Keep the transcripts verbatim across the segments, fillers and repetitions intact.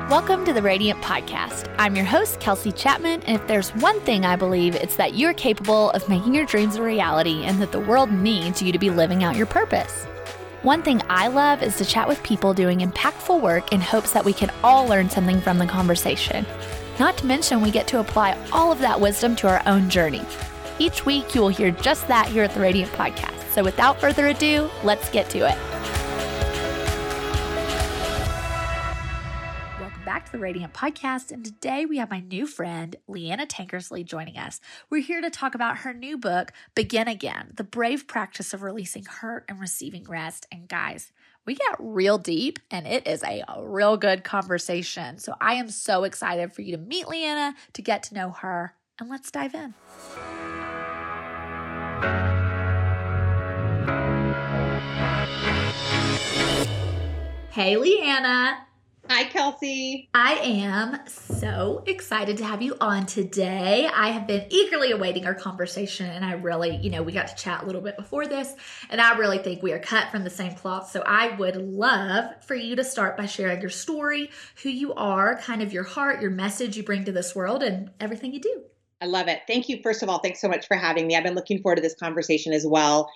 Welcome to the Radiant Podcast. I'm your host, Kelsey Chapman, and if there's one thing I believe, it's that you're capable of making your dreams a reality and that the world needs you to be living out your purpose. One thing I love is to chat with people doing impactful work in hopes that we can all learn something from the conversation. Not to mention, we get to apply all of that wisdom to our own journey. Each week, you will hear just that here at the Radiant Podcast. So without further ado, let's get to it. Back to the Radiant Podcast, and today we have my new friend, Leanna Tankersley, joining us. We're here to talk about her new book, Begin Again, The Brave Practice of Releasing Hurt and Receiving Rest. And guys, we get real deep, and it is a, a real good conversation. So I am so excited for you to meet Leanna, to get to know her, and let's dive in. Hey, Leanna. Hi, Kelsey. I am so excited to have you on today. I have been eagerly awaiting our conversation, and I really, you know, we got to chat a little bit before this, and I really think we are cut from the same cloth. So I would love for you to start by sharing your story, who you are, kind of your heart, your message you bring to this world, and everything you do. I love it. Thank you. First of all, thanks so much for having me. I've been looking forward to this conversation as well.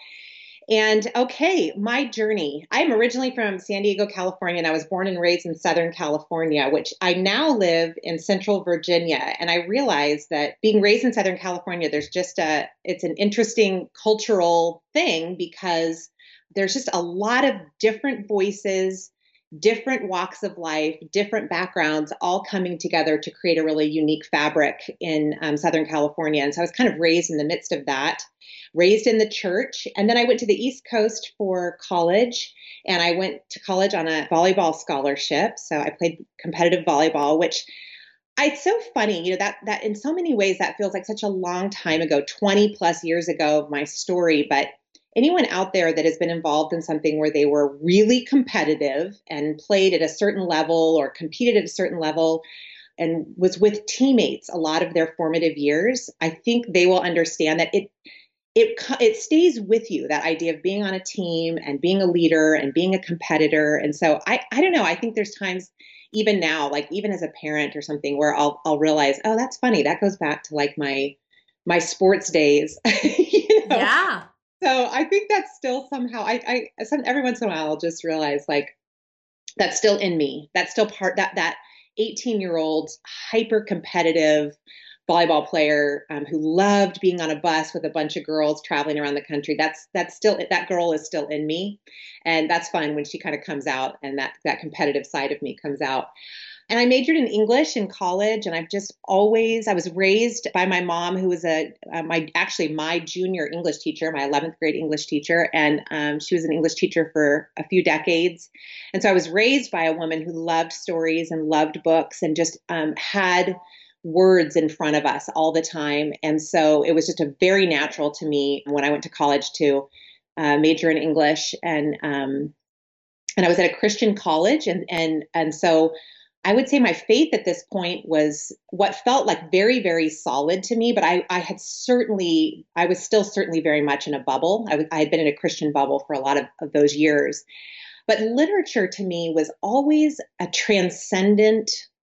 And okay, my journey. I'm originally from San Diego, California, and I was born and raised in Southern California, which I now live in Central Virginia. And I realized that being raised in Southern California, there's just a, it's an interesting cultural thing because there's just a lot of different voices, different walks of life, different backgrounds, all coming together to create a really unique fabric in um, Southern California. And so I was kind of raised in the midst of that. Raised in the church. And then I went to the East Coast for college, and I went to college on a volleyball scholarship. So I played competitive volleyball, which I, it's so funny, you know, that, that in so many ways that feels like such a long time ago, twenty plus years ago of my story. But anyone out there that has been involved in something where they were really competitive and played at a certain level or competed at a certain level and was with teammates a lot of their formative years, I think they will understand that it It it stays with you, that idea of being on a team and being a leader and being a competitor. And so I, I don't know, I think there's times even now, like even as a parent or something, where I'll I'll realize, oh, that's funny. That goes back to like my my sports days. you know? Yeah. So I think that's still somehow, I, I some, every once in a while I'll just realize like that's still in me. That's still part, that that eighteen year old hyper competitive volleyball player um, who loved being on a bus with a bunch of girls traveling around the country. That's that's still, that girl is still in me. And that's fun when she kind of comes out and that that competitive side of me comes out. And I majored in English in college. And I've just always, I was raised by my mom, who was a, uh, my actually my junior English teacher, my eleventh grade English teacher. And um, she was an English teacher for a few decades. And so I was raised by a woman who loved stories and loved books and just um, had words in front of us all the time. And so it was just a very natural to me when I went to college to uh, major in English. And um, and I was at a Christian college. And, and, and so I would say my faith at this point was what felt like very, very solid to me. But I, I had certainly, I was still certainly very much in a bubble. I, was, I had been in a Christian bubble for a lot of, of those years. But literature to me was always a transcendent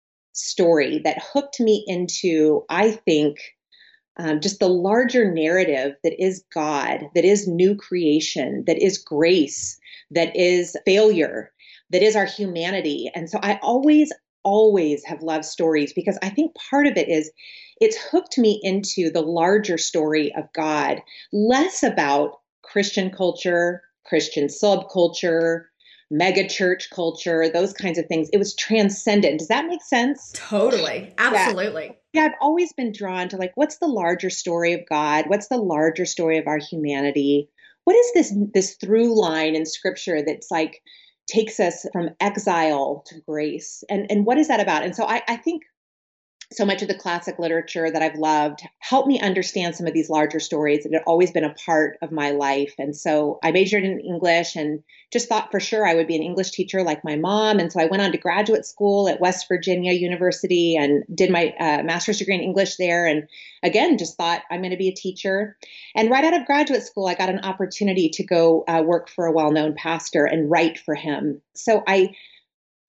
story that hooked me into, I think, um, just the larger narrative that is God, that is new creation, that is grace, that is failure, that is our humanity. And so I always, always have loved stories because I think part of it is it's hooked me into the larger story of God, less about Christian culture, Christian subculture, mega church culture, those kinds of things. It was transcendent. Does that make sense? Totally. Absolutely. Yeah. yeah, I've always been drawn to like, what's the larger story of God? What's the larger story of our humanity? What is this, this through line in scripture that's like takes us from exile to grace? And, and what is that about? And so I, I think so much of the classic literature that I've loved helped me understand some of these larger stories that had always been a part of my life. And so I majored in English and just thought for sure I would be an English teacher like my mom. And so I went on to graduate school at West Virginia University and did my uh, master's degree in English there. And again, just thought I'm going to be a teacher. And right out of graduate school, I got an opportunity to go uh, work for a well-known pastor and write for him. So I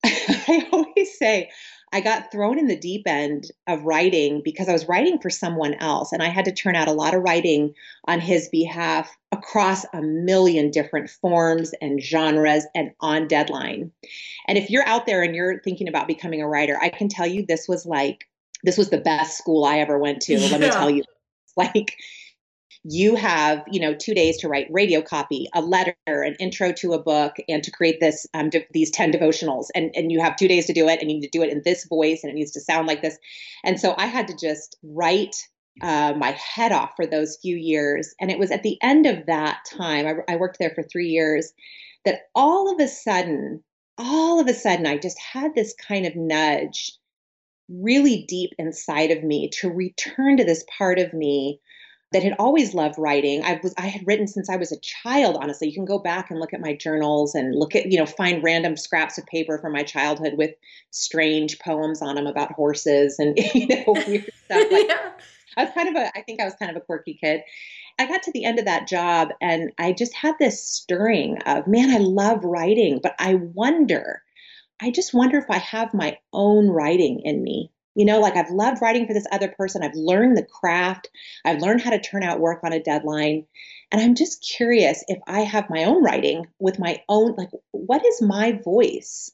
I always say I got thrown in the deep end of writing because I was writing for someone else and I had to turn out a lot of writing on his behalf across a million different forms and genres and on deadline. And if you're out there and you're thinking about becoming a writer, I can tell you this was like, this was the best school I ever went to. Let me tell Yeah. you, like, you have, you know, two days to write radio copy, a letter, an intro to a book, and to create this, um, de- these ten devotionals. And, and you have two days to do it, and you need to do it in this voice, and it needs to sound like this. And so I had to just write uh, my head off for those few years. And it was at the end of that time, I, I worked there for three years, that all of a sudden, all of a sudden, I just had this kind of nudge really deep inside of me to return to this part of me that had always loved writing. I was I had written since I was a child, honestly. You can go back and look at my journals and look at, you know, find random scraps of paper from my childhood with strange poems on them about horses and, you know, weird stuff like Yeah. I was kind of a I think I was kind of a quirky kid. I got to the end of that job and I just had this stirring of, man, I love writing, but I wonder, I just wonder if I have my own writing in me. You know, like I've loved writing for this other person. I've learned the craft. I've learned how to turn out work on a deadline. And I'm just curious if I have my own writing with my own, like, what is my voice?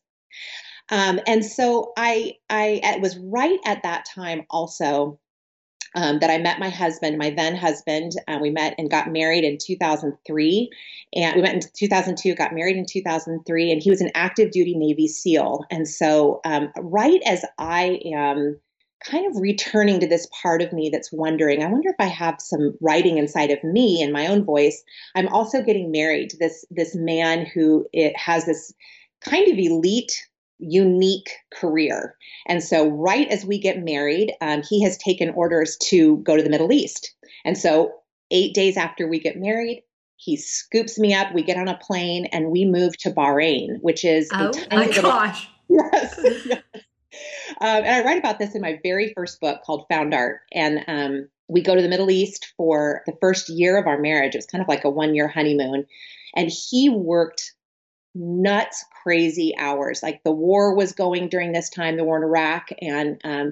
Um, and so I, I it was right at that time also um, that I met my husband, my then husband. Uh, we met and got married in two thousand three. And we met in two thousand two, got married in two thousand three, and he was an active duty Navy SEAL. And so, um, right as I am kind of returning to this part of me that's wondering, I wonder if I have some writing inside of me and my own voice, I'm also getting married to this, this man who it has this kind of elite, unique career. And so right as we get married, um, he has taken orders to go to the Middle East. And so eight days after we get married, he scoops me up, we get on a plane, and we move to Bahrain, which is a Oh tiny my little, gosh. yes, yes. Um, and I write about this in my very first book called Found Art. And um, we go to the Middle East for the first year of our marriage. It was kind of like a one year honeymoon. And he worked nuts, crazy hours. Like the war was going during this time, the war in Iraq. And um,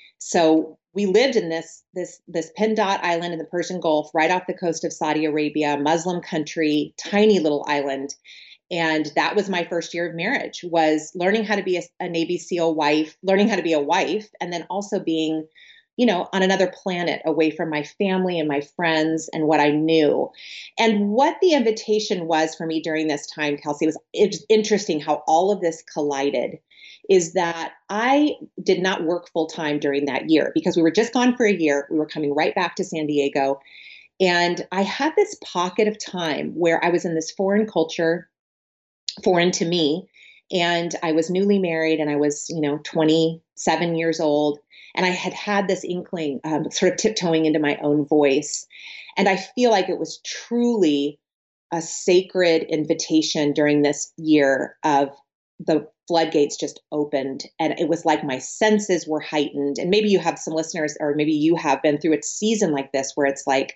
so we lived in this, this, this Pindot island in the Persian Gulf, right off the coast of Saudi Arabia, Muslim country, tiny little island. And that was my first year of marriage, was learning how to be a, a Navy SEAL wife, learning how to be a wife, and then also being, you know, on another planet away from my family and my friends and what I knew. And what the invitation was for me during this time, Kelsey, was it's interesting how all of this collided, is that I did not work full time during that year because we were just gone for a year. We were coming right back to San Diego. And I had this pocket of time where I was in this foreign culture, foreign to me. And I was newly married and I was, you know, twenty-seven years old. And I had had this inkling, um, sort of tiptoeing into my own voice. And I feel like it was truly a sacred invitation during this year of the floodgates just opened. And it was like my senses were heightened. And maybe you have some listeners, or maybe you have been through a season like this where it's like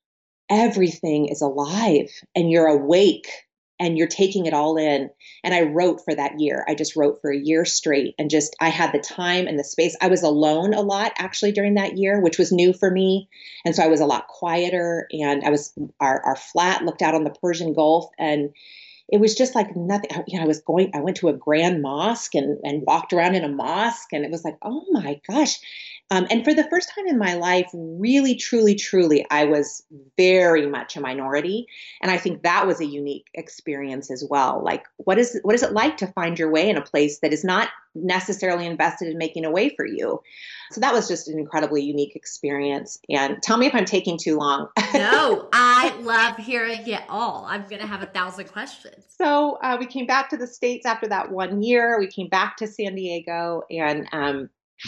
everything is alive and you're awake and you're taking it all in. And I wrote for that year. I just wrote for a year straight and just, I had the time and the space. I was alone a lot actually during that year, which was new for me. And so I was a lot quieter, and I was, our, our flat looked out on the Persian Gulf, and it was just like nothing. You know, I was going, I went to a grand mosque and, and walked around in a mosque, and it was like, oh my gosh. Um, and for the first time in my life, really, truly, truly, I was very much a minority. And I think that was a unique experience as well. Like, what is, what is it like to find your way in a place that is not necessarily invested in making a way for you? So that was just an incredibly unique experience. And tell me if I'm taking too long. No, I love hearing it all. I'm going to have a thousand questions. So uh, we came back to the States after that one year. We came back to San Diego, and um,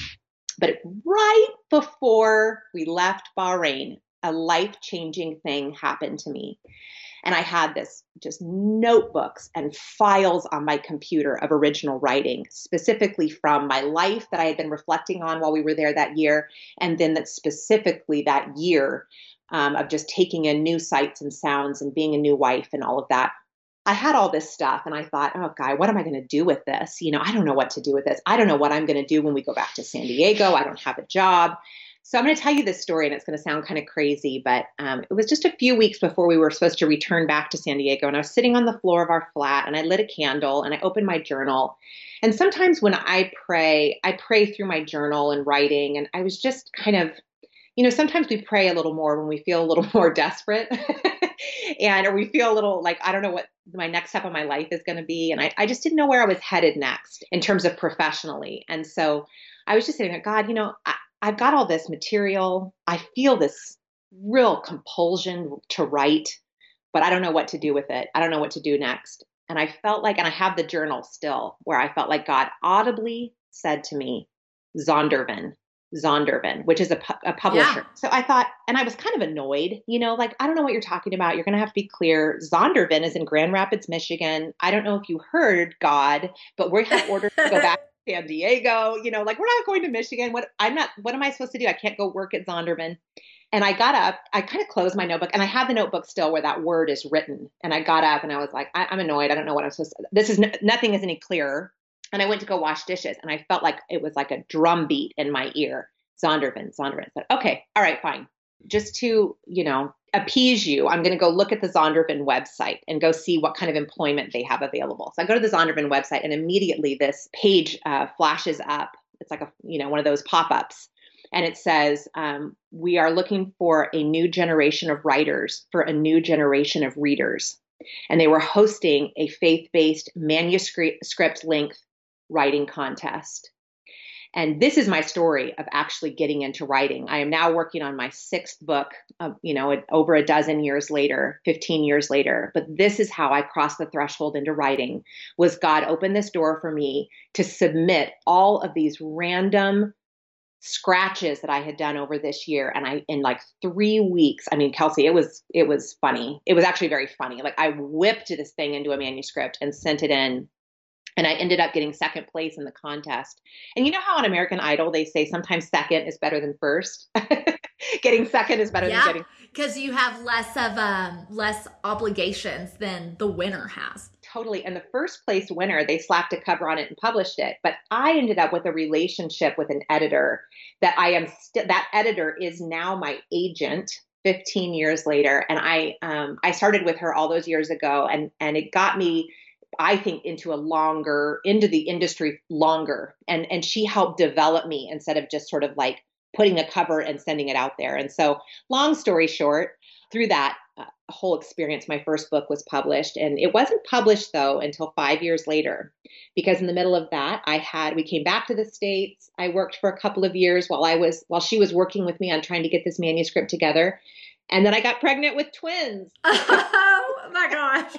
but right before we left Bahrain, a life-changing thing happened to me. And I had this just notebooks and files on my computer of original writing, specifically from my life that I had been reflecting on while we were there that year. And then that specifically that year um, of just taking in new sights and sounds and being a new wife and all of that. I had all this stuff and I thought, oh God, what am I going to do with this? You know, I don't know what to do with this. I don't know what I'm going to do when we go back to San Diego. I don't have a job. So I'm going to tell you this story, and it's going to sound kind of crazy, but um, it was just a few weeks before we were supposed to return back to San Diego. And I was sitting on the floor of our flat and I lit a candle and I opened my journal. And sometimes when I pray, I pray through my journal and writing. And I was just kind of, you know, sometimes we pray a little more when we feel a little more desperate and or we feel a little like, I don't know what my next step of my life is going to be. And I, I just didn't know where I was headed next in terms of professionally. And so I was just sitting there, God, you know, I, I've got all this material. I feel this real compulsion to write, but I don't know what to do with it. I don't know what to do next. And I felt like, and I have the journal still, where I felt like God audibly said to me, Zondervan, Zondervan, which is a, pu- a publisher. Yeah. So I thought, and I was kind of annoyed, you know, like, I don't know what you're talking about. You're going to have to be clear. Zondervan is in Grand Rapids, Michigan. I don't know if you heard, God, but we have orders to go back to San Diego. You know, like, we're not going to Michigan. What I'm not, what am I supposed to do? I can't go work at Zondervan. And I got up, I kind of closed my notebook, and I have the notebook still where that word is written. And I got up and I was like, I, I'm annoyed. I don't know what I'm supposed to, this is, n- nothing is any clearer. And I went to go wash dishes, and I felt like it was like a drum beat in my ear. Zondervan, Zondervan. I said, okay, all right, fine. Just to, you know, appease you, I'm going to go look at the Zondervan website and go see what kind of employment they have available. So I go to the Zondervan website, and immediately this page uh, flashes up. It's like a, you know, one of those pop-ups. And it says, um, we are looking for a new generation of writers for a new generation of readers. And they were hosting a faith-based manuscript length writing contest. And this is my story of actually getting into writing. I am now working on my sixth book, uh, you know, over a dozen years later, fifteen years later. But this is how I crossed the threshold into writing, was God opened this door for me to submit all of these random scratches that I had done over this year. And I, in like three weeks, I mean, Kelsey, it was, it was funny. It was actually very funny. Like, I whipped this thing into a manuscript and sent it in. And I ended up getting second place in the contest. And you know how on American Idol, they say sometimes second is better than first? Getting second is better yeah, than getting. Because you have less of um less obligations than the winner has. Totally. And the first place winner, they slapped a cover on it and published it. But I ended up with a relationship with an editor that I am still, that editor is now my agent fifteen years later. And I, um, I started with her all those years ago, and, and it got me, I think, into a longer, into the industry longer. And, and she helped develop me instead of just sort of like putting a cover and sending it out there. And so, long story short, through that uh, whole experience, my first book was published. And it wasn't published, though, until five years later, because in the middle of that, I had, we came back to the States. I worked for a couple of years while I was, while she was working with me on trying to get this manuscript together. And then I got pregnant with twins. Oh my gosh.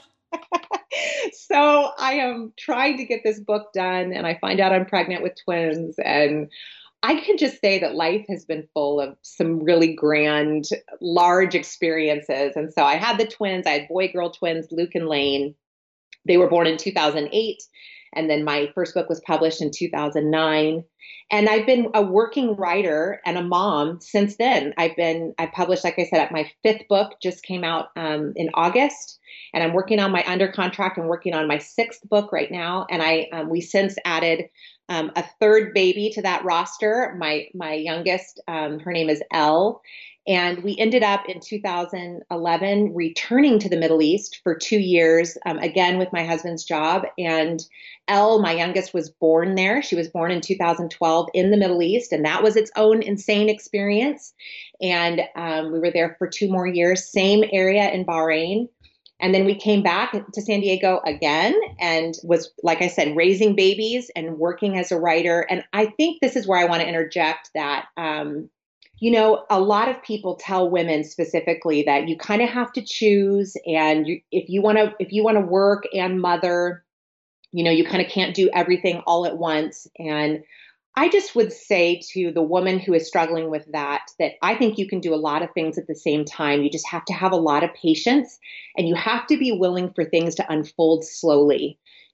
So I am trying to get this book done, and I find out I'm pregnant with twins. And I can just say that life has been full of some really grand, large experiences. And so I had the twins. I had boy-girl twins, Luke and Lane. They were born in two thousand eight. And then my first book was published in two thousand nine. And I've been a working writer and a mom since then. I've been, I published, like I said, my fifth book just came out um, in August. And I'm working on my under contract and working on my sixth book right now. And I, um, we since added um, a third baby to that roster. My, my youngest, um, her name is Elle. And we ended up in two thousand eleven returning to the Middle East for two years, um, again with my husband's job. And Elle, my youngest, was born there. She was born in two thousand twelve in the Middle East, and that was its own insane experience. And um, we were there for two more years, same area in Bahrain. And then we came back to San Diego again and was, like I said, raising babies and working as a writer. And I think this is where I want to interject that, um, you know, a lot of people tell women specifically that you kind of have to choose. And you, if you want to, if you want to work and mother, you know, you kind of can't do everything all at once. And I just would say to the woman who is struggling with that, that I think you can do a lot of things at the same time. You just have to have a lot of patience, and you have to be willing for things to unfold slowly.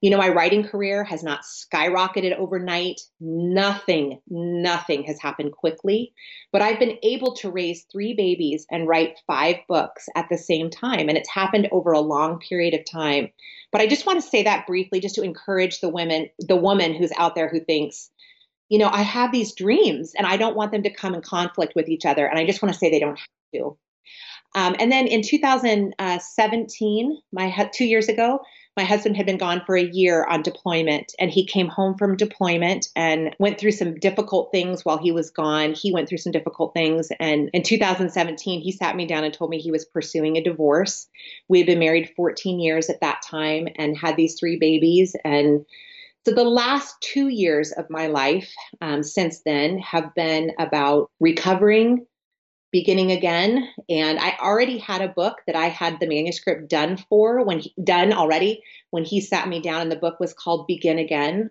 You know, my writing career has not skyrocketed overnight. Nothing, nothing has happened quickly, but I've been able to raise three babies and write five books at the same time. And it's happened over a long period of time. But I just want to say that briefly, just to encourage the women, the woman who's out there who thinks, you know, I have these dreams and I don't want them to come in conflict with each other. And I just want to say they don't have to. Um, and then in two thousand seventeen, my two years ago, my husband had been gone for a year on deployment, and he came home from deployment and went through some difficult things while he was gone. He went through some difficult things. And in two thousand seventeen, he sat me down and told me he was pursuing a divorce. We had been married fourteen years at that time and had these three babies. And so the last two years of my life um, since then have been about recovering, beginning again. And I already had a book that I had the manuscript done for when he, done already when he sat me down, and the book was called Begin Again.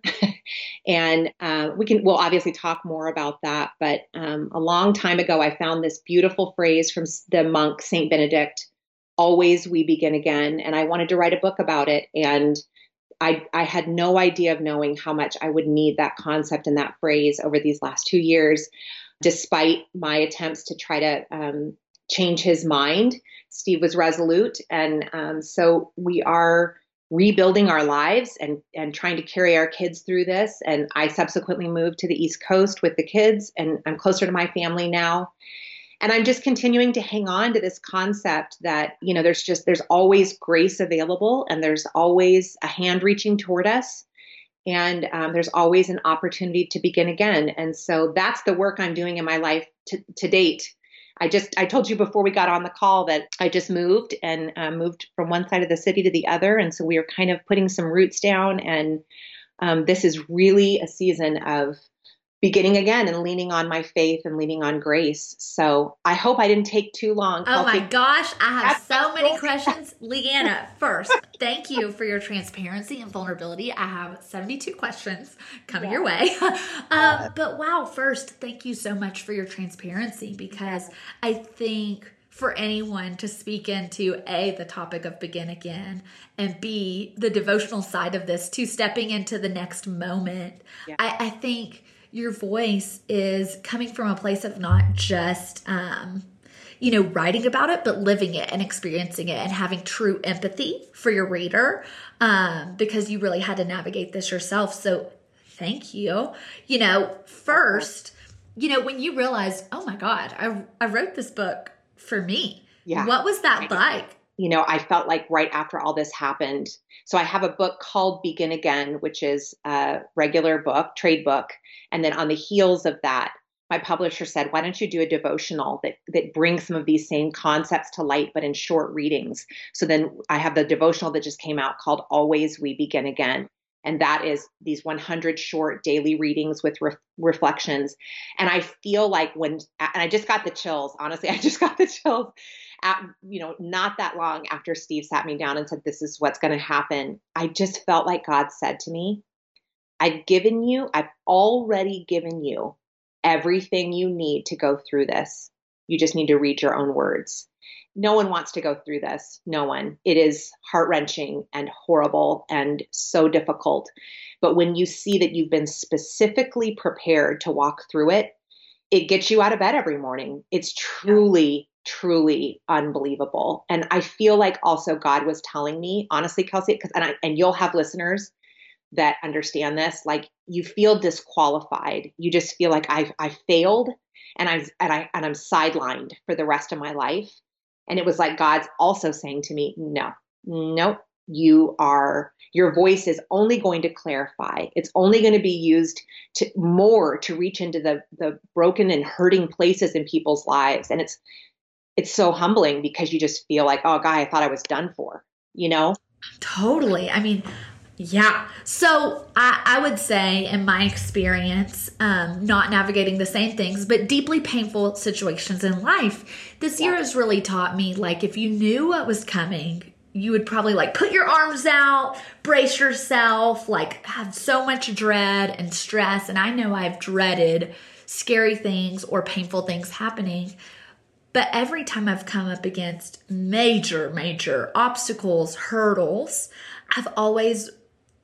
and uh, we can, we'll obviously talk more about that. But um, a long time ago, I found this beautiful phrase from the monk, Saint Benedict, always we begin again. And I wanted to write a book about it. And I, I had no idea of knowing how much I would need that concept and that phrase over these last two years. Despite my attempts to try to um, change his mind, Steve was resolute. And um, so we are rebuilding our lives and, and trying to carry our kids through this. And I subsequently moved to the East Coast with the kids, and I'm closer to my family now. And I'm just continuing to hang on to this concept that, you know, there's just, there's always grace available, and there's always a hand reaching toward us. And um, there's always an opportunity to begin again. And so that's the work I'm doing in my life to, to date. I just, I told you before we got on the call that I just moved and uh, moved from one side of the city to the other. And so we are kind of putting some roots down. And um, this is really a season of beginning again and leaning on my faith and leaning on grace. So I hope I didn't take too long. Oh Kelsey. my gosh, I have That's so many questions. Leanna, first, thank you for your transparency and vulnerability. I have seventy-two questions coming yeah. your way. um, but wow, first, thank you so much for your transparency, because I think for anyone to speak into A, the topic of begin again, and B, the devotional side of this, to stepping into the next moment, yeah. I, I think your voice is coming from a place of not just, um, you know, writing about it, but living it and experiencing it and having true empathy for your reader, um, because you really had to navigate this yourself. So thank you. You know, first, you know, when you realized, oh my God, I, I wrote this book for me. Yeah. What was that like? You know, I felt like right after all this happened. So I have a book called Begin Again, which is a regular book, trade book. And then on the heels of that, my publisher said, why don't you do a devotional that, that brings some of these same concepts to light, but in short readings? So then I have the devotional that just came out called Always We Begin Again. And that is these one hundred short daily readings with re- reflections. And I feel like when, and I just got the chills, honestly, I just got the chills. At, you know, not that long after Steve sat me down and said, this is what's going to happen. I just felt like God said to me, I've given you, I've already given you everything you need to go through this. You just need to read your own words. No one wants to go through this. No one. It is heart-wrenching and horrible and so difficult. But when you see that you've been specifically prepared to walk through it, it gets you out of bed every morning. It's truly truly unbelievable. And I feel like also God was telling me, honestly, Kelsey, because and I, and you'll have listeners that understand this, like you feel disqualified. You just feel like I I failed and I and I and I'm sidelined for the rest of my life. And it was like God's also saying to me, no, no, you are, your voice is only going to clarify. It's only going to be used to more to reach into the the broken and hurting places in people's lives. And it's It's so humbling because you just feel like, oh, God, I thought I was done for, you know? Totally. I mean, yeah. So I, I would say in my experience, um, not navigating the same things, but deeply painful situations in life, this yeah. year has really taught me, like, if you knew what was coming, you would probably like put your arms out, brace yourself, like have so much dread and stress. And I know I've dreaded scary things or painful things happening. But every time I've come up against major, major obstacles, hurdles, I've always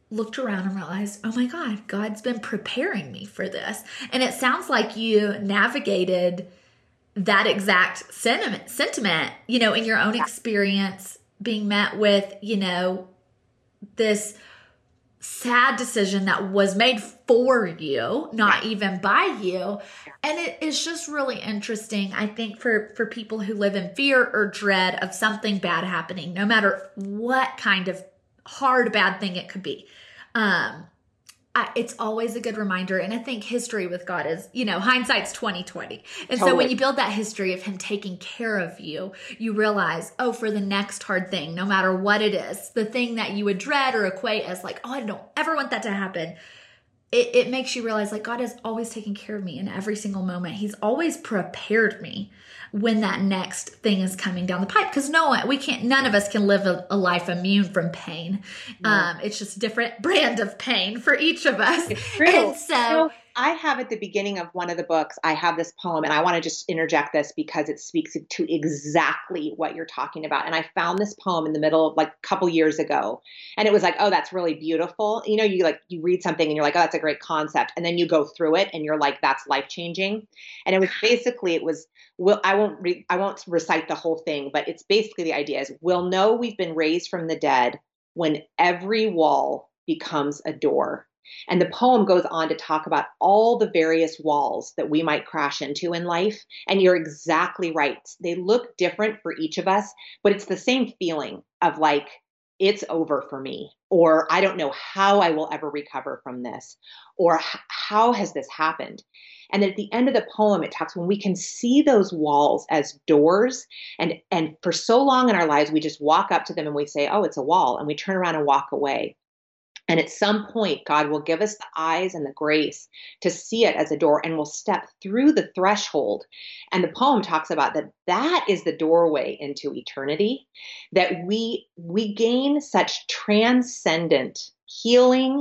looked around and realized, oh my God, God's been preparing me for this. And it sounds like you navigated that exact sentiment, sentiment, you know, in your own experience, being met with, you know, this sad decision that was made for you, not even by you. And it is just really interesting, I think, for, for people who live in fear or dread of something bad happening, no matter what kind of hard, bad thing it could be. Um, I, it's always a good reminder. And I think history with God is, you know, hindsight's twenty twenty. And totally. So when you build that history of him taking care of you, you realize, oh, for the next hard thing, no matter what it is, the thing that you would dread or equate as like, oh, I don't ever want that to happen. It, it makes you realize like God is always taking care of me in every single moment. He's always prepared me when that next thing is coming down the pipe. Because no one, we can't, none of us can live a, a life immune from pain. No. Um, it's just a different brand of pain for each of us. It's true. And so, so I have at the beginning of one of the books, I have this poem, and I want to just interject this because it speaks to exactly what you're talking about. And I found this poem in the middle of like a couple years ago, and it was like, oh, that's really beautiful. You know, you like, you read something and you're like, oh, that's a great concept. And then you go through it and you're like, that's life changing. And it was basically, it was, well, I won't re- I won't recite the whole thing, but it's basically the idea is we'll know we've been raised from the dead when every wall becomes a door. And the poem goes on to talk about all the various walls that we might crash into in life. And you're exactly right. They look different for each of us, but it's the same feeling of like, it's over for me, or I don't know how I will ever recover from this, or how has this happened? And then at the end of the poem, it talks when we can see those walls as doors, and, and for so long in our lives, we just walk up to them and we say, oh, it's a wall, and we turn around and walk away. And at some point, God will give us the eyes and the grace to see it as a door, and we'll step through the threshold. And the poem talks about that that is the doorway into eternity, that we, we gain such transcendent healing,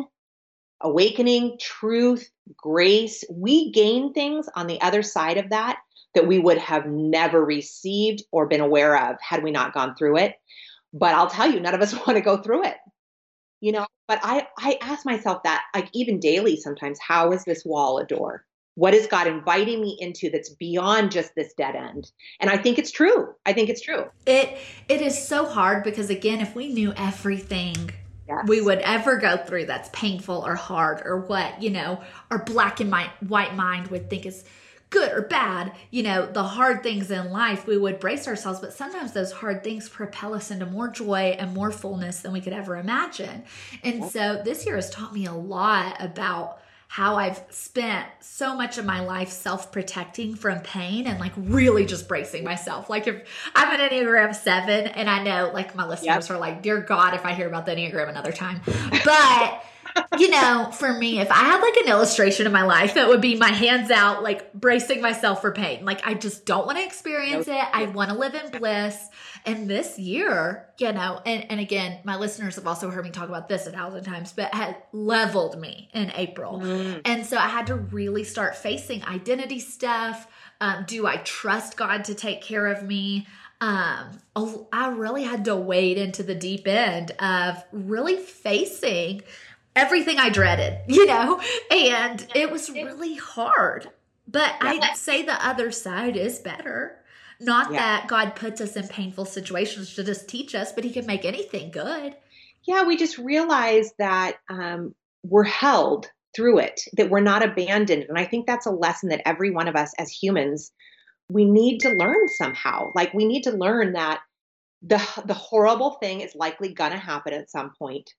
awakening, truth, grace. We gain things on the other side of that that we would have never received or been aware of had we not gone through it. But I'll tell you, none of us want to go through it. You know, but I, I ask myself that, like even daily sometimes, how is this wall a door? What is God inviting me into that's beyond just this dead end? And I think it's true. I think it's true. It It is so hard because, again, if we knew everything yes. we would ever go through that's painful or hard, or what, you know, our black and white mind would think is good or bad, you know, the hard things in life, we would brace ourselves. But sometimes those hard things propel us into more joy and more fullness than we could ever imagine. And so this year has taught me a lot about how I've spent so much of my life self-protecting from pain and like really just bracing myself. Like if I'm an Enneagram seven, and I know like my listeners yep. are like, dear God, if I hear about the Enneagram another time. But you know, for me, if I had like an illustration of my life, that would be my hands out, like bracing myself for pain. Like I just don't want to experience it. I want to live in bliss. And this year, you know, and, and again, my listeners have also heard me talk about this a thousand times, but had leveled me in April. Mm. And so I had to really start facing identity stuff. Um, do I trust God to take care of me? Um, I really had to wade into the deep end of really facing everything I dreaded, you know, and it was really hard. But yeah. I'd say the other side is better. Not yeah. that God puts us in painful situations to just teach us, but he can make anything good. Yeah, we just realize that um, we're held through it, that we're not abandoned. And I think that's a lesson that every one of us as humans, we need to learn somehow. Like we need to learn that the the horrible thing is likely going to happen at some point.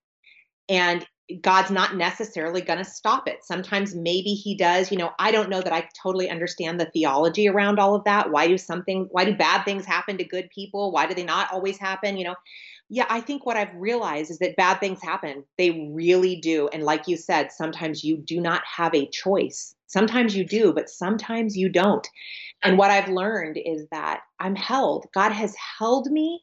And God's not necessarily going to stop it. Sometimes maybe he does. You know, I don't know that I totally understand the theology around all of that. Why do something, why do bad things happen to good people? Why do they not always happen? You know, yeah, I think what I've realized is that bad things happen. They really do. And like you said, sometimes you do not have a choice. Sometimes you do, but sometimes you don't. And what I've learned is that I'm held. God has held me.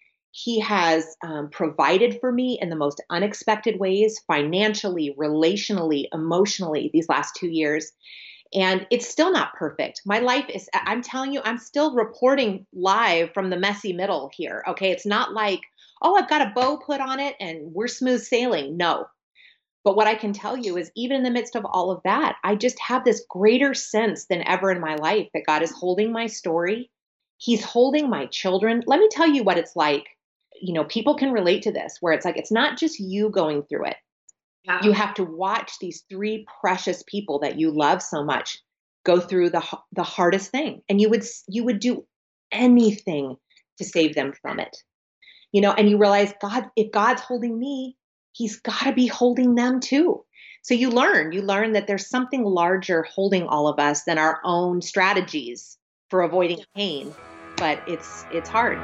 He has um, provided for me in the most unexpected ways, financially, relationally, emotionally, these last two years. And it's still not perfect. My life is, I'm telling you, I'm still reporting live from the messy middle here. Okay. It's not like, oh, I've got a bow put on it and we're smooth sailing. No, But what I can tell you is even in the midst of all of that, I just have this greater sense than ever in my life that God is holding my story. He's holding my children. Let me tell you what it's like. You know, people can relate to this, where it's like, it's not just you going through it. Yeah. You have to watch these three precious people that you love so much go through the the hardest thing. And you would you would do anything to save them from it. You know, and you realize, God, if God's holding me, he's got to be holding them too. So you learn, you learn that there's something larger holding all of us than our own strategies for avoiding pain. But it's it's hard.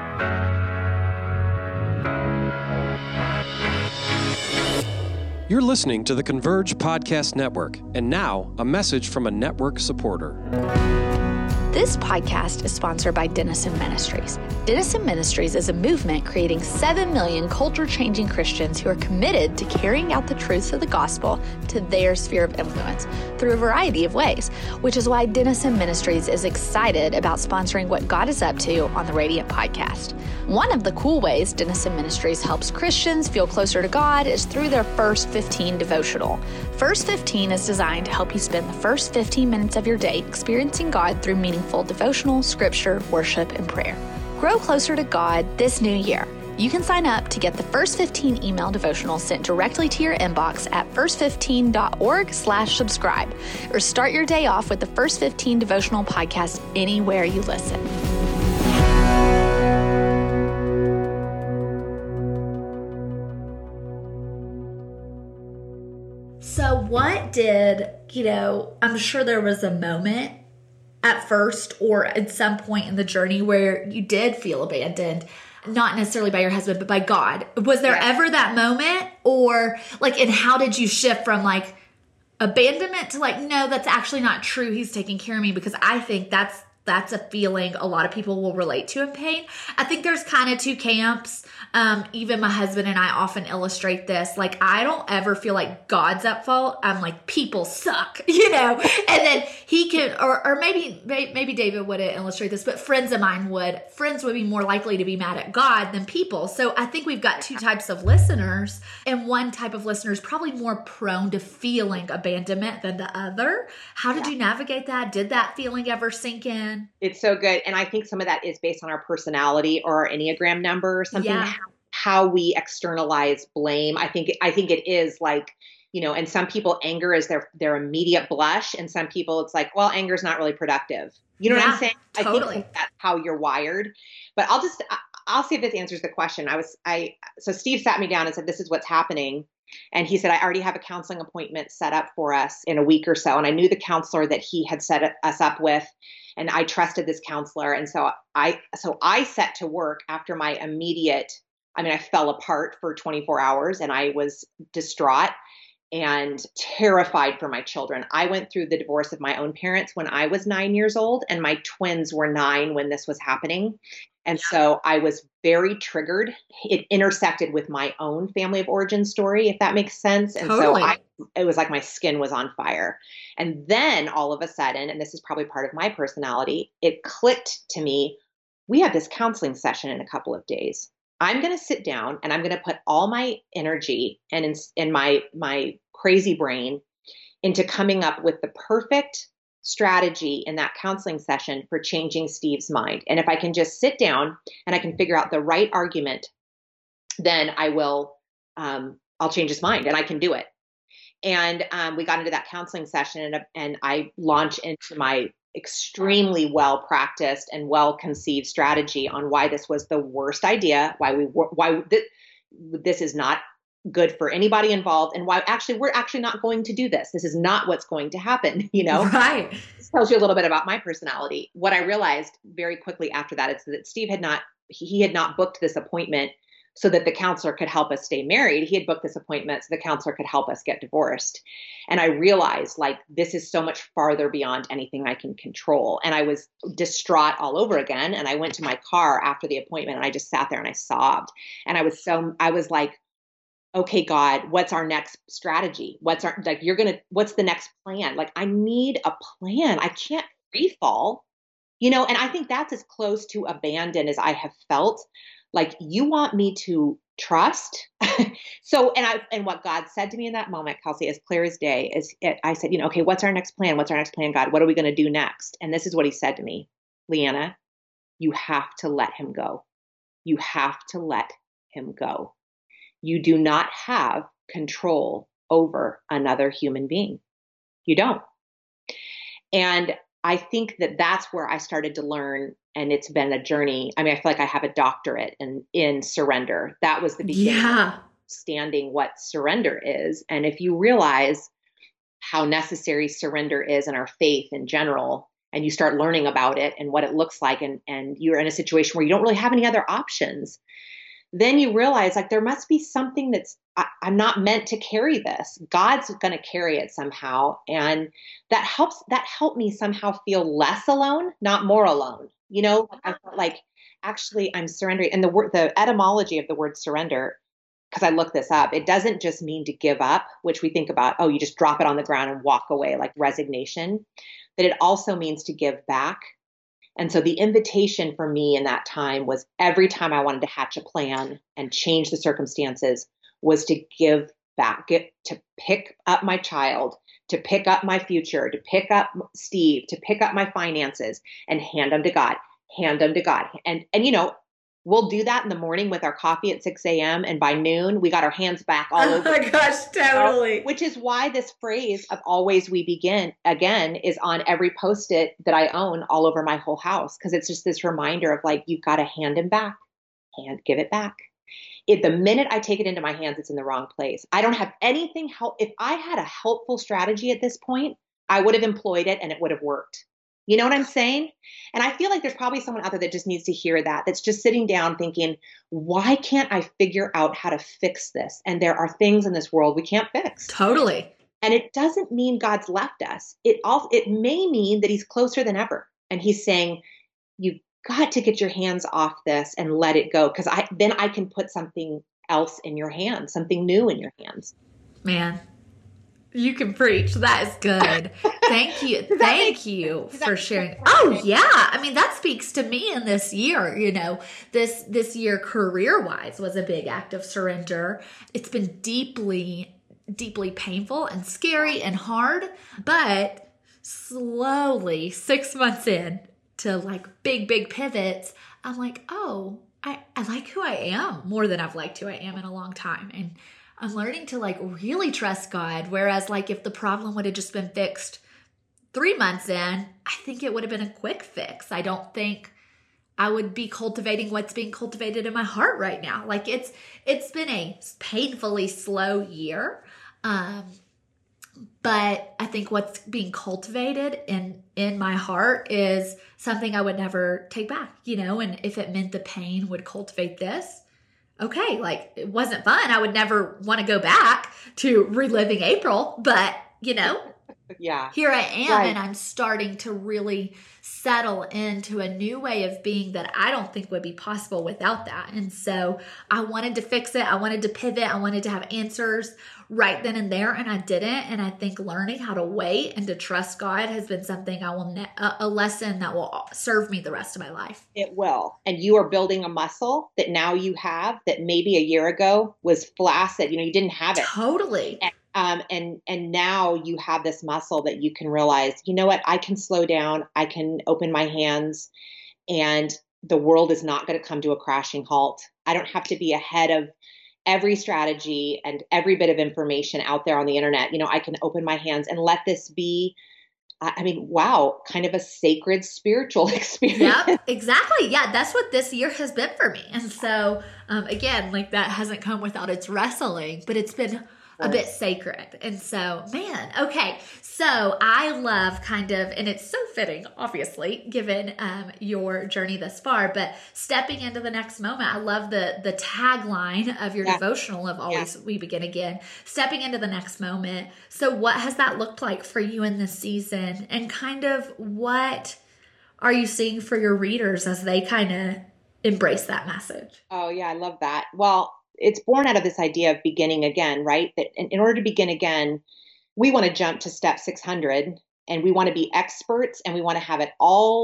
You're listening to the Converge Podcast Network, and now a message from a network supporter. This podcast is sponsored by Denison Ministries. Denison Ministries is a movement creating seven million culture-changing Christians who are committed to carrying out the truths of the gospel to their sphere of influence through a variety of ways, which is why Denison Ministries is excited about sponsoring What God is Up To on the Radiant Podcast. One of the cool ways Denison Ministries helps Christians feel closer to God is through their First fifteen devotional. First fifteen is designed to help you spend the first fifteen minutes of your day experiencing God through meaningful devotional, scripture, worship, and prayer. Grow closer to God this new year. You can sign up to get the First fifteen email devotional sent directly to your inbox at first fifteen dot org slash subscribe, or start your day off with the First fifteen devotional podcast anywhere you listen. So what did, you know, I'm sure there was a moment at first or at some point in the journey where you did feel abandoned, not necessarily by your husband, but by God. Was there Yeah. ever that moment, or like, and how did you shift from like abandonment to like, no, that's actually not true, he's taking care of me? Because I think that's, that's a feeling a lot of people will relate to in pain. I think there's kind of two camps. Um, even my husband and I often illustrate this. Like, I don't ever feel like God's at fault. I'm like, people suck, you know? And then he can, or, or maybe, maybe David wouldn't illustrate this, but friends of mine would. Friends would be more likely to be mad at God than people. So I think we've got two types of listeners, and one type of listener is probably more prone to feeling abandonment than the other. How did Yeah. you navigate that? Did that feeling ever sink in? It's so good. And I think some of that is based on our personality or our Enneagram number or something, Yeah. how, how we externalize blame. I think, I think it is like, you know, and some people anger is their, their immediate blush. And some people it's like, well, anger is not really productive. You know Yeah, what I'm saying? totally. I think that's how you're wired. But I'll just, I'll see if this answers the question. I was, I, so Steve sat me down and said, this is what's happening. And he said, I already have a counseling appointment set up for us in a week or so. And I knew the counselor that he had set us up with, and I trusted this counselor. And so I, so I set to work after my immediate, I mean, I fell apart for twenty-four hours and I was distraught and terrified for my children. I went through the divorce of my own parents when I was nine years old, and my twins were nine when this was happening. And so I was very triggered. It intersected with my own family of origin story, if that makes sense. And Totally. so I, it was like my skin was on fire. And then all of a sudden, and this is probably part of my personality, it clicked to me, we have this counseling session in a couple of days. I'm going to sit down and I'm going to put all my energy and in, in my, my crazy brain into coming up with the perfect strategy in that counseling session for changing Steve's mind. And if I can just sit down and I can figure out the right argument, then I will, um, I'll change his mind and I can do it. And um, we got into that counseling session, and, and I launched into my extremely well-practiced and well-conceived strategy on why this was the worst idea, why we why th- this is not good for anybody involved, and why actually we're actually not going to do this. This is not what's going to happen, you know? Right. This tells you a little bit about my personality. What I realized very quickly after that is that Steve had not, he had not booked this appointment so that the counselor could help us stay married. He had booked this appointment so the counselor could help us get divorced. And I realized, like, this is so much farther beyond anything I can control. And I was distraught all over again. And I went to my car after the appointment and I just sat there and I sobbed. And I was so, I was like, okay, God, what's our next strategy? What's our, like, you're going to, what's the next plan? Like, I need a plan. I can't free fall, you know? And I think that's as close to abandon as I have felt. Like, you want me to trust. So, and I, and what God said to me in that moment, Kelsey, as clear as day, is it, I said, you know, okay, what's our next plan? What's our next plan, God? What are we going to do next? And this is what he said to me, Leanna, you have to let him go. You have to let him go. You do not have control over another human being. You don't. And I think that that's where I started to learn, and it's been a journey. I mean, I feel like I have a doctorate in, in surrender. That was the beginning Yeah. of understanding what surrender is. And if you realize how necessary surrender is in our faith in general, and you start learning about it and what it looks like, and, and you're in a situation where you don't really have any other options, then you realize like there must be something that's, I, I'm not meant to carry this. God's going to carry it somehow. And that helps, that helped me somehow feel less alone, not more alone. You know, I felt like actually I'm surrendering. And the word, the etymology of the word surrender, because I looked this up, it doesn't just mean to give up, which we think about, oh, you just drop it on the ground and walk away, like resignation, but it also means to give back. And so the invitation for me in that time was every time I wanted to hatch a plan and change the circumstances was to give back, get, to pick up my child, to pick up my future, to pick up Steve, to pick up my finances and hand them to God, hand them to God. And, and, you know, we'll do that in the morning with our coffee at six a.m. And by noon, we got our hands back all over. Oh my gosh, totally. Which is why this phrase of always we begin again is on every Post-it that I own all over my whole house. Cause it's just this reminder of like, you've got to hand him back, hand, give it back. If the minute I take it into my hands, it's in the wrong place. I don't have anything help. If I had a helpful strategy at this point, I would have employed it and it would have worked. You know what I'm saying? And I feel like there's probably someone out there that just needs to hear that, that's just sitting down thinking, why can't I figure out how to fix this? And there are things in this world we can't fix. Totally. And it doesn't mean God's left us. It all, it may mean that he's closer than ever. And he's saying, you've got to get your hands off this and let it go. Cause I, then I can put something else in your hands, something new in your hands. Man, you can preach. That is good. Thank you. Thank you for sharing. Oh yeah. I mean, that speaks to me in this year, you know, this, this year career wise was a big act of surrender. It's been deeply, deeply painful and scary and hard, but slowly six months in to like big, big pivots, I'm like, oh, I, I like who I am more than I've liked who I am in a long time. And I'm learning to like really trust God. Whereas like if the problem would have just been fixed three months in, I think it would have been a quick fix. I don't think I would be cultivating what's being cultivated in my heart right now. Like it's, it's been a painfully slow year. Um, but I think what's being cultivated in, in my heart is something I would never take back, you know, and if it meant the pain would cultivate this, okay, like it wasn't fun. I would never want to go back to reliving April, but you know, yeah, here I am right. And I'm starting to really settle into a new way of being that I don't think would be possible without that. And so I wanted to fix it. I wanted to pivot. I wanted to have answers right then and there, and I didn't. And I think learning how to wait and to trust God has been something I will, ne- a, a lesson that will serve me the rest of my life. It will. And you are building a muscle that now you have that maybe a year ago was flaccid. You know, you didn't have it. Totally. And, um, and, and now you have this muscle that you can realize, you know what, I can slow down. I can open my hands and the world is not going to come to a crashing halt. I don't have to be ahead of every strategy and every bit of information out there on the internet. You know, I can open my hands and let this be, I mean, wow, kind of a sacred spiritual experience. Yep, exactly. Yeah, that's what this year has been for me. And so, um, again, like that hasn't come without its wrestling, but it's been a bit sacred. And so, man, okay. So I love kind of, and it's so fitting, obviously, given um, your journey thus far, but stepping into the next moment. I love the the tagline of your yeah. devotional of Always yeah. We Begin Again, stepping into the next moment. So what has that looked like for you in this season? And kind of what are you seeing for your readers as they kind of embrace that message? Oh, yeah, I love that. Well, it's born out of this idea of beginning again, right? That in, in order to begin again, we want to jump to step six hundred and we want to be experts and we want to have it all,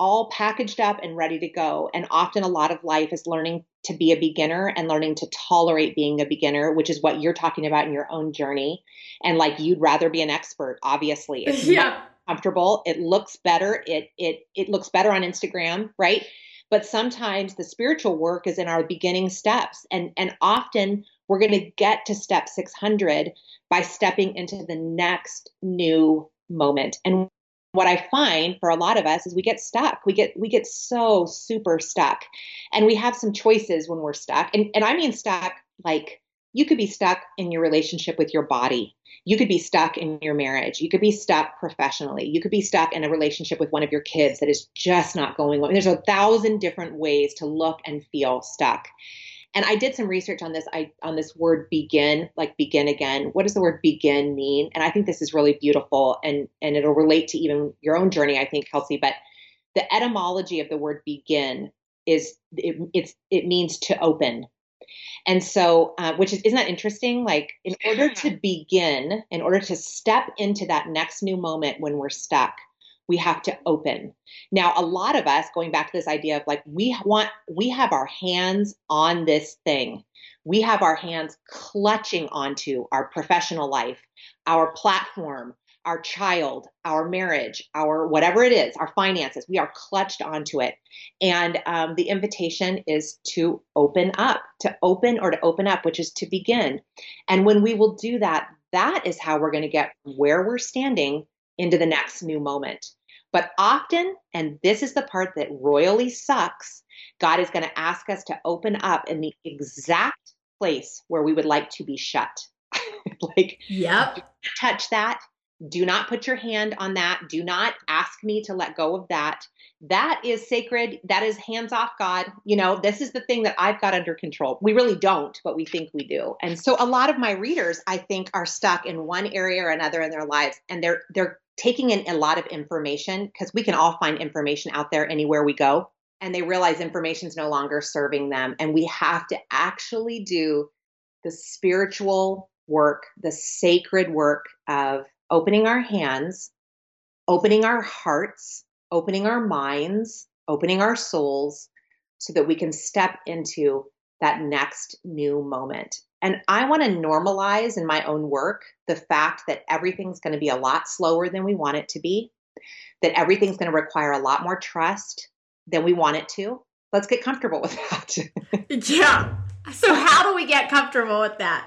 all packaged up and ready to go. And often a lot of life is learning to be a beginner and learning to tolerate being a beginner, which is what you're talking about in your own journey. And like, you'd rather be an expert, obviously. It's yeah. comfortable. It looks better. It, it, it looks better on Instagram, right? But sometimes the spiritual work is in our beginning steps. And, and often we're going to get to step six hundred by stepping into the next new moment. And what I find for a lot of us is we get stuck. We get we get so super stuck. And we have some choices when we're stuck. And, and I mean stuck, like you could be stuck in your relationship with your body. You could be stuck in your marriage. You could be stuck professionally. You could be stuck in a relationship with one of your kids that is just not going well. There's a thousand different ways to look and feel stuck. And I did some research on this, I, on this word begin, like begin again. What does the word begin mean? And I think this is really beautiful, and, and it'll relate to even your own journey, I think, Kelsey. But the etymology of the word begin is it, it's, it means to open. And so, uh, which is, isn't that interesting? Like in order to begin, in order to step into that next new moment when we're stuck, we have to open. Now, a lot of us, going back to this idea of like, we want, we have our hands on this thing. We have our hands clutching onto our professional life, our platform, our child, our marriage, our whatever it is, our finances. We are clutched onto it. And um, the invitation is to open up, to open or to open up, which is to begin. And when we will do that, that is how we're going to get where we're standing into the next new moment. But often, and this is the part that royally sucks, God is going to ask us to open up in the exact place where we would like to be shut. Like, yep. Touch that. Do not put your hand on that. Do not ask me to let go of that. That is sacred. That is hands off, God. You know, this is the thing that I've got under control. We really don't, but we think we do. And so a lot of my readers, I think, are stuck in one area or another in their lives. And they're, they're taking in a lot of information, because we can all find information out there anywhere we go. And they realize information is no longer serving them. And we have to actually do the spiritual work, the sacred work of opening our hands, opening our hearts, opening our minds, opening our souls, so that we can step into that next new moment. And I want to normalize in my own work the fact that everything's going to be a lot slower than we want it to be, that everything's going to require a lot more trust than we want it to. Let's get comfortable with that. Yeah. So how do we get comfortable with that?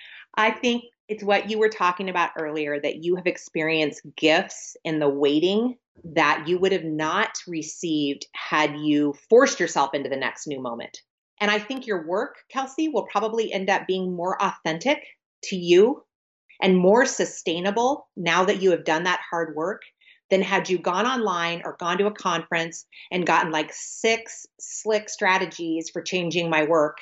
I think it's what you were talking about earlier, that you have experienced gifts in the waiting that you would have not received had you forced yourself into the next new moment. And I think your work, Kelsey, will probably end up being more authentic to you and more sustainable now that you have done that hard work than had you gone online or gone to a conference and gotten like six slick strategies for changing my work.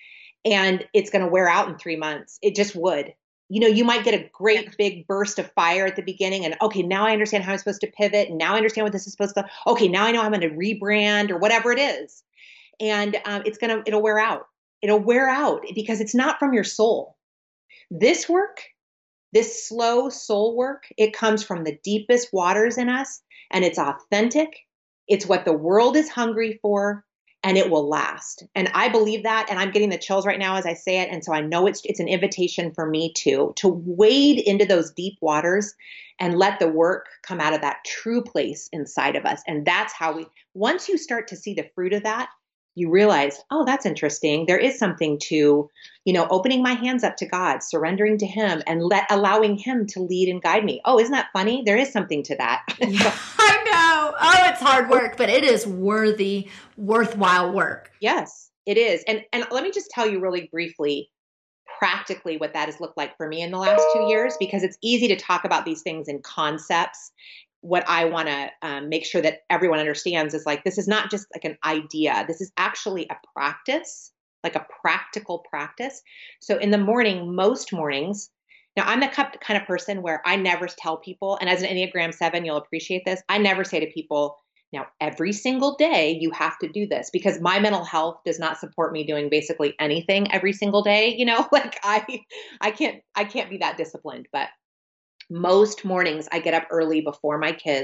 And it's going to wear out in three months. It just would. You know, you might get a great big burst of fire at the beginning and, okay, now I understand how I'm supposed to pivot. And now I understand what this is supposed to, okay, now I know I'm going to rebrand or whatever it is. And um, it's going to, it'll wear out. It'll wear out because it's not from your soul. This work, this slow soul work, it comes from the deepest waters in us, and it's authentic. It's what the world is hungry for, and it will last. And I believe that, and I'm getting the chills right now as I say it. And so I know it's it's an invitation for me too, to wade into those deep waters and let the work come out of that true place inside of us. And that's how we, once you start to see the fruit of that, you realize, oh, that's interesting. There is something to, you know, opening my hands up to God, surrendering to Him, and let allowing Him to lead and guide me. Oh, isn't that funny? There is something to that. Yeah, I know. Oh, it's hard work, but it is worthy, worthwhile work. Yes, it is. And and let me just tell you really briefly, practically what that has looked like for me in the last two years, because it's easy to talk about these things in concepts. What I want to um, make sure that everyone understands is like, this is not just like an idea. This is actually a practice, like a practical practice. So in the morning, most mornings, now I'm the kind of person where I never tell people, and as an Enneagram seven, you'll appreciate this. I never say to people, now every single day you have to do this, because my mental health does not support me doing basically anything every single day. You know, like I, I can't, I can't be that disciplined, but most mornings I get up early before my kids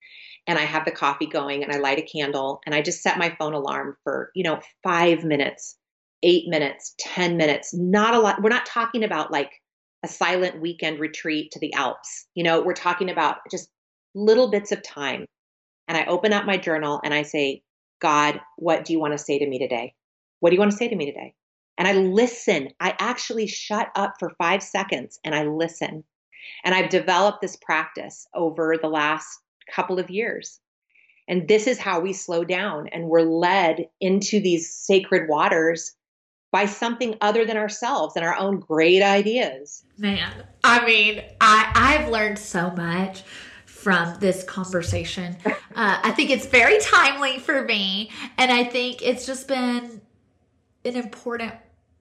and I have the coffee going and I light a candle and I just set my phone alarm for, you know, five minutes, eight minutes, ten minutes, not a lot. We're not talking about like a silent weekend retreat to the Alps. You know, we're talking about just little bits of time. And I open up my journal and I say, God, what do you want to say to me today? What do you want to say to me today? And I listen. I actually shut up for five seconds and I listen. And I've developed this practice over the last couple of years. And this is how we slow down and we're led into these sacred waters by something other than ourselves and our own great ideas. Man, I mean, I, I've learned so much from this conversation. Uh, I think it's very timely for me. And I think it's just been an important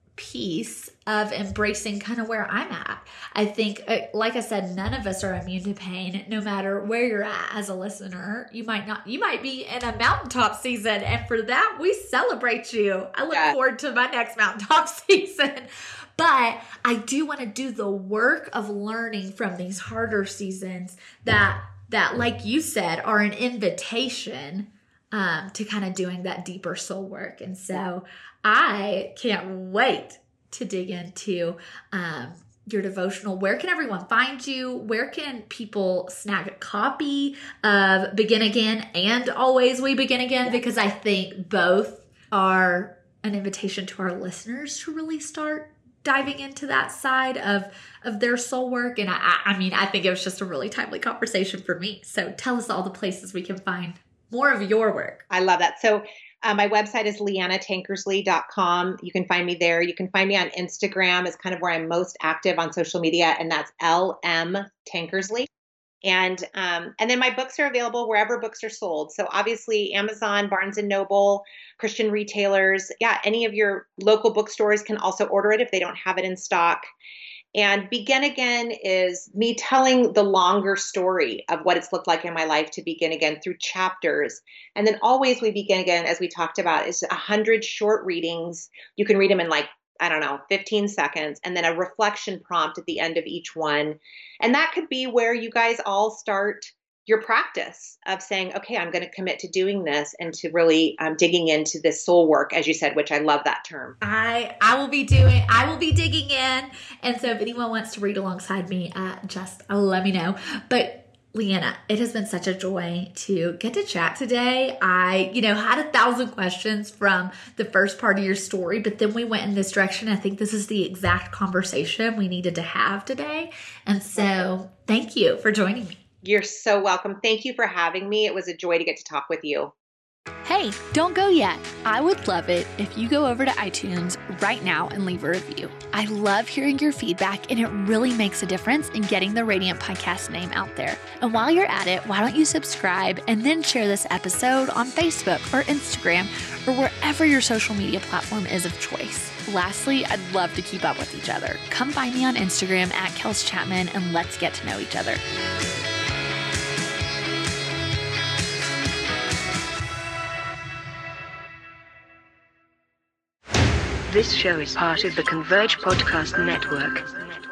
piece of embracing kind of where I'm at. I think, uh, like I said, none of us are immune to pain, no matter where you're at as a listener. You might not, you might be in a mountaintop season. And for that, we celebrate you. I look yeah. forward to my next mountaintop season. But I do want to do the work of learning from these harder seasons that, that, like you said, are an invitation um, to kind of doing that deeper soul work. And so I can't wait to dig into um, your devotional. Where can everyone find you? Where can people snag a copy of Begin Again and Always We Begin Again? Because I think both are an invitation to our listeners to really start diving into that side of, of their soul work. And I, I mean, I think it was just a really timely conversation for me. So tell us all the places we can find more of your work. I love that. So uh, my website is leanna tankersley dot com. You can find me there. You can find me on Instagram. Is kind of where I'm most active on social media. And that's L M Tankersley. And um, and then my books are available wherever books are sold. So obviously Amazon, Barnes and Noble, Christian retailers. Yeah, any of your local bookstores can also order it if they don't have it in stock. And Begin Again is me telling the longer story of what it's looked like in my life to begin again through chapters. And then Always We Begin Again, as we talked about, is a hundred short readings. You can read them in like, I don't know, fifteen seconds, and then a reflection prompt at the end of each one. And that could be where you guys all start your practice of saying, okay, I'm going to commit to doing this and to really um, digging into this soul work, as you said, which I love that term. I I will be doing, I will be digging in. And so if anyone wants to read alongside me, uh, just let me know. But Leanna, it has been such a joy to get to chat today. I, you know, had a thousand questions from the first part of your story, but then we went in this direction. I think this is the exact conversation we needed to have today. And so thank you for joining me. You're so welcome. Thank you for having me. It was a joy to get to talk with you. Hey, don't go yet. I would love it if you go over to iTunes right now and leave a review. I love hearing your feedback, and it really makes a difference in getting the Radiant Podcast name out there. And while you're at it, why don't you subscribe and then share this episode on Facebook or Instagram or wherever your social media platform is of choice. Lastly, I'd love to keep up with each other. Come find me on Instagram at Kels Chapman and let's get to know each other. This show is part of the Converge Podcast Network.